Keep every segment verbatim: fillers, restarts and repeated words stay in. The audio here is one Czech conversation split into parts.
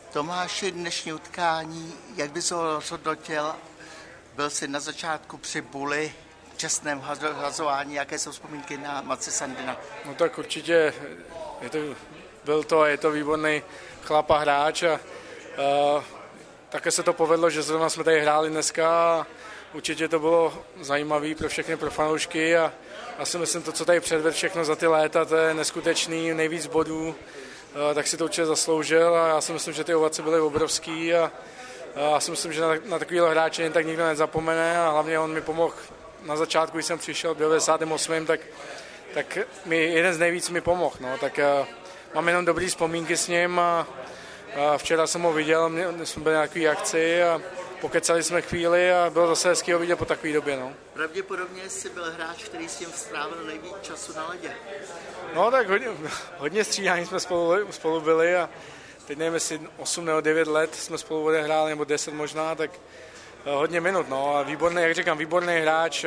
Tomáši, dnešní utkání, jak bys ho rozhodnotil? Byl jsi na začátku při Buli, čestném hazování, jaké jsou vzpomínky na Mace Sandina? No tak určitě je to, byl to a je to výborný chlap a hráč a, a také se to povedlo, že zrovna jsme tady hráli dneska a určitě to bylo zajímavé pro všechny, pro fanoušky a já si myslím, to, co tady předvedl všechno za ty léta, to je neskutečný, nejvíc bodů, a, tak si to určitě zasloužil a já si myslím, že ty ovace byly obrovský a, a já si myslím, že na, na takovýhle hráče jen tak nikdo nezapomene a hlavně on mi pomohl na začátku, když jsem přišel, byl v devadesátém osmém tak, tak mi jeden z nejvíc mi pomohl, no, tak a, mám jenom dobrý vzpomínky s ním a, a včera jsem ho viděl, my jsme byli na takový akci a pokecali jsme chvíli a bylo zase hezký ho vidět po takové době. No. Pravděpodobně jsi byl hráč, který s tím strávil nejvíc času na ledě. No tak hodně, hodně střídání jsme spolu, spolu byli a teď nevím, jestli osm nebo devět let jsme spolu odehráli, nebo deset možná, tak hodně minut. No. A výborný, jak říkám, výborný hráč,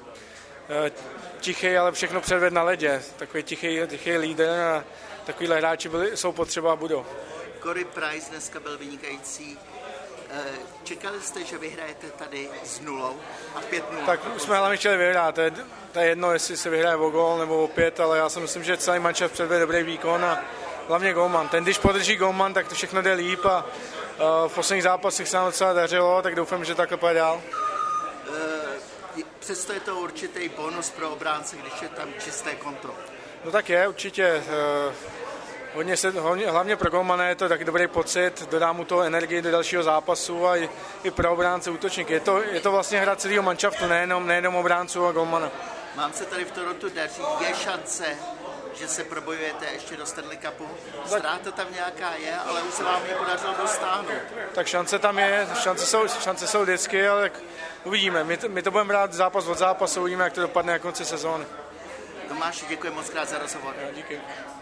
tichý, ale všechno předved na ledě. Takový tichý, tichý lídr a takovýhle hráči byli, jsou potřeba a budou. Corey Price dneska byl vynikající. Čekali jste, že vyhrajete tady s nulou a pět nula? Tak jsme hlavně chtěli vyhrát. To je, to je jedno, jestli se vyhraje o gól nebo o pět, ale já si myslím, že celý mančaft předvede dobrý výkon a hlavně golman. Ten, když podrží golman, tak to všechno jde líp a uh, v posledních zápasech se nám docela dařilo, tak doufám, že takhle půjde dál. Uh, přesto je to určitý bonus pro obránce, když je tam čisté konto. No tak je, určitě. Uh, Hodně se, hodně, hlavně pro golmana je to taky dobrý pocit, dodá mu to energii do dalšího zápasu a i, i pro obránce útočníky. Je to, je to vlastně hra celého manšaftu, nejenom, nejenom obránců a golmana. Mám se tady v Torontu daří, je šance, že se probojujete ještě do Stanley Cupu? Ztráta tam nějaká je, ale už se vám ji podařilo dostáhnout. Tak šance tam je, šance jsou, šance jsou vždycky, ale uvidíme. My to, my to budeme brát zápas od zápasu, uvidíme, jak to dopadne na konci sezóny. Tomáši, děkuji moc krát za rozhovor. Ja, díky.